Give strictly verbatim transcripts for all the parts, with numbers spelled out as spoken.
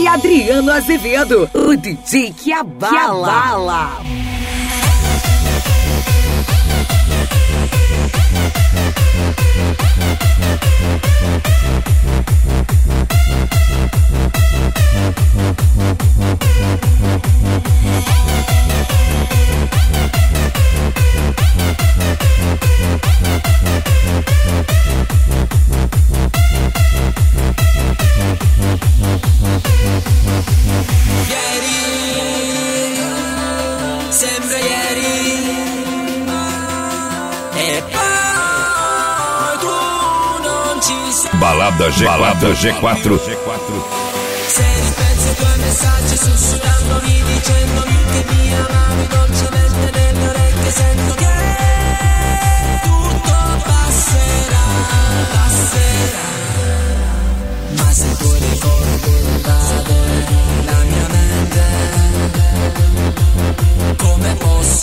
Adriano Azevedo, o D J que abala. Que abala. Sempre ieri e poi tu non ci sei. Balada G quattro, Balada G quattro. Se ripensi ai tuoi messaggi sussurrandomi dicendomi che mi amavi dolcemente nelle orecchie, sento che tutto passerà, passerà. Ma se tu ricordo invade la mia mente, come posso,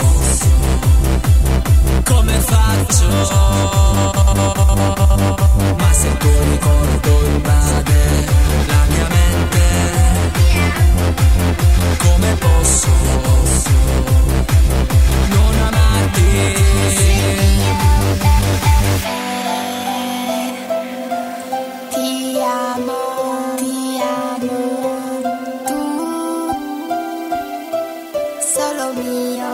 come faccio? Ma se il tuo ricordo invade la mia mente, come posso non amarti? Ti amo, ti amo, tu solo mio.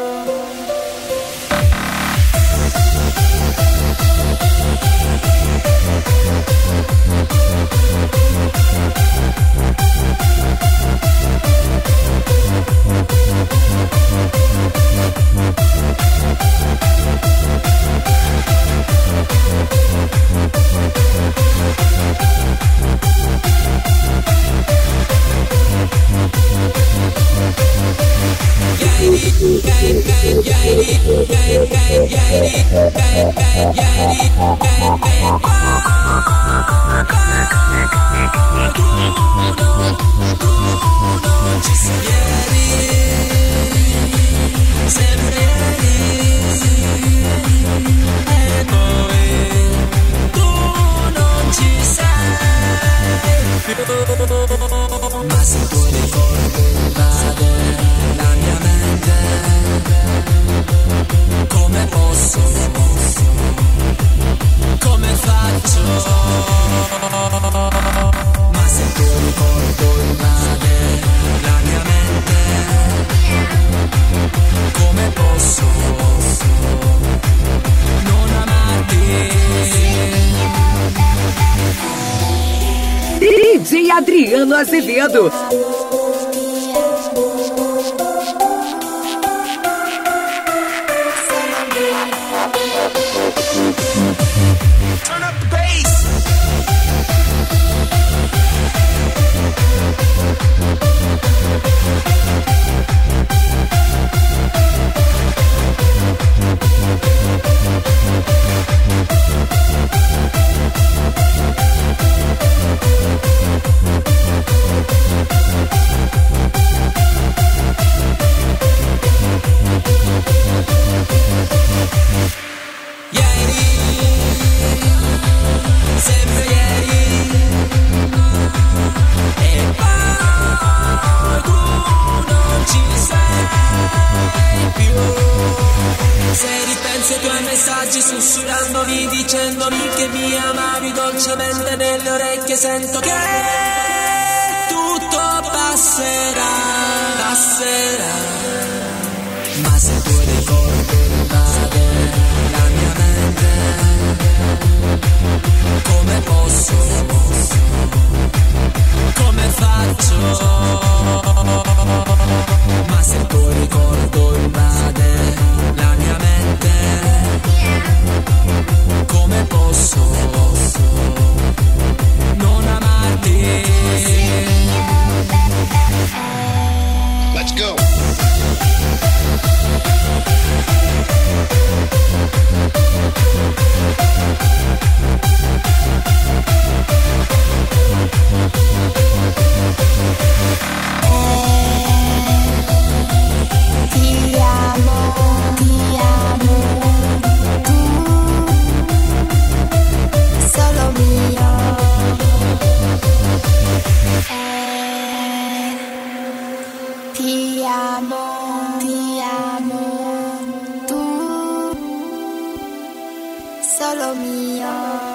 Ma se tu ricordo invade la mia mente, come posso, come faccio? Ma se tu ricordo invade la mia mente, come posso non amarti? D J Adriano Azevedo. Turn up the bass. Sempre ieri e poi tu non ci sei più. Se ripensi ai tuoi messaggi sussurrandomi dicendomi che mi amavi dolcemente nelle orecchie, sento che tutto passerà, passerà. Ma se tu ricordo invade la mia mente, come posso, come faccio? Ma se il tuo ricordo invade la mia mente, come posso non amarti? Let's go. Oh Ti amo, ti amo, tu solo mio.